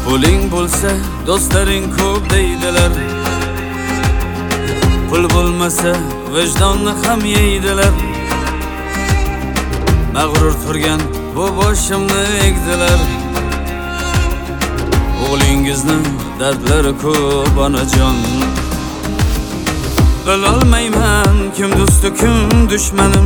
Puling bo'lsa do'stlaring ko'p deydilar, pul bo'lmasa vijdonni ham yeydilar. Mag'rur turgan bu boshimni egdilar. O'g'lingizni dardlari ko'p onajon. Bilolmayman kim do'stu kim dushmanim.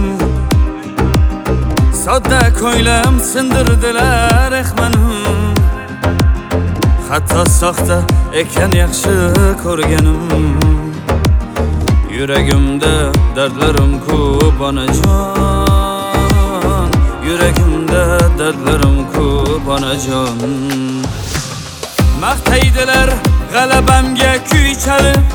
Sodda ko'nglim sindirdilar ehmanim. Hatto soxta ekan yaxshi ko'rganim. Yuragimda dardlarim ko'p onajon. Yuragimda dardlarim ko'p onajon. Maqtaydilar g'alabamga kuy chalib,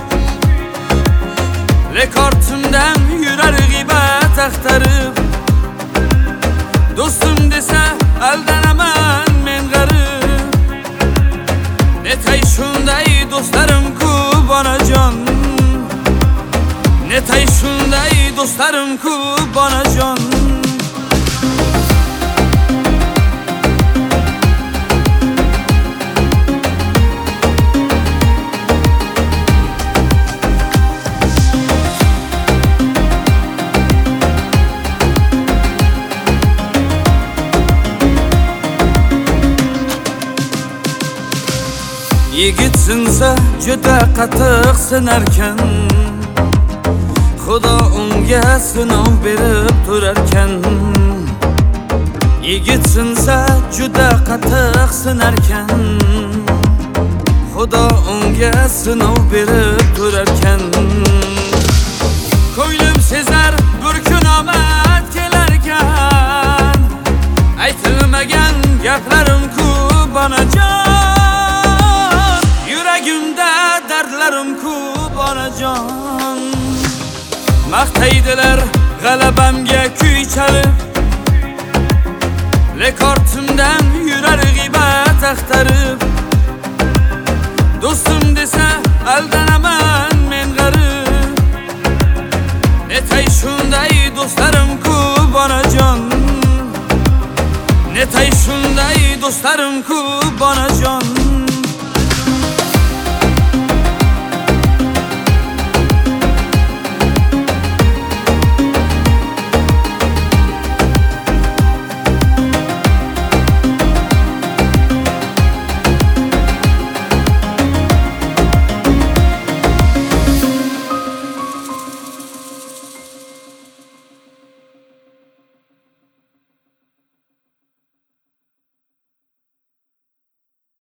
rekordimdan yurar g'iybat axtarib. Do'stim desa aldanaman men g'arib. Netay shunday do'stlarim ko'p onajon. Netay shunday do'stlarim ko'p onajon. Yigit sinsa juda qattiq sinarkan. Xudo unga sinov berib turarkan. Yigit sinsa juda qattiq sinarkan. Xudo unga sinov berib turarkan. Ko'nglim sezar bir kun omad kelarkan. Aytilmagan gaplarim ko'p onajon. Yuragimda dardlarim ko'p onajon. Maqtaydilar g'alabamga kuy chalib, rekordimdan yurar g'iybat axtarib. Do'stim desa aldanaman men g'arib. Netay shunday do'stlarim ko'p onajon. Netay shunday do'stlarim ko'p onajon.